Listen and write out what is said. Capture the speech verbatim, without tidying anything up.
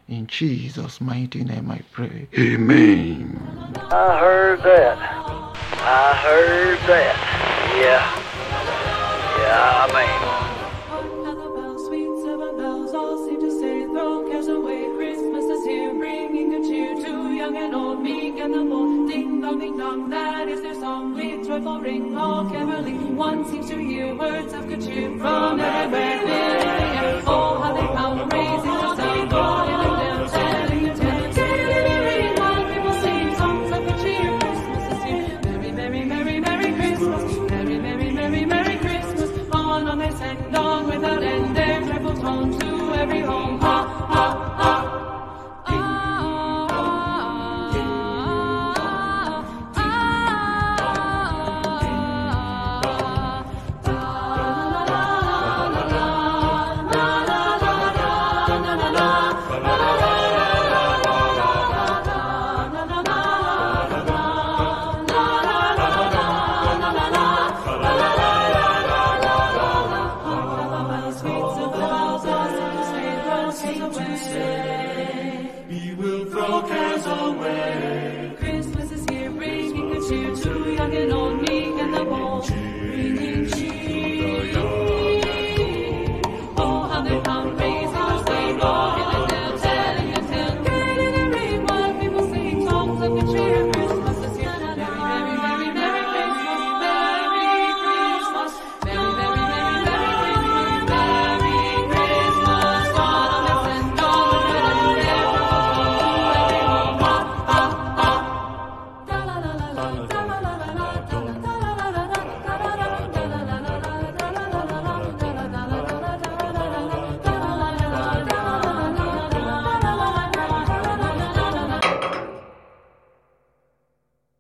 In Jesus' mighty name I pray. Amen. I heard that. I heard that. Yeah. Yeah, I mean. Sweet silver bells all seem to say, throw cares away. Christmas is here, bringing good cheer to young and old, meek and the bold. Ding dong, ding dong, that is their song. With joyful ring, all caroling. One seems to hear words of good cheer from everywhere in the air. Oh, how they come, raising the sound, calling them, telling the tale, telling while people sing songs of good cheer. Christmas is here. Merry, merry, merry, merry Christmas. Merry, merry, merry, merry Christmas. On, on they sang, on without end, their joyful tone to every home. Ha, ha, ha. We will throw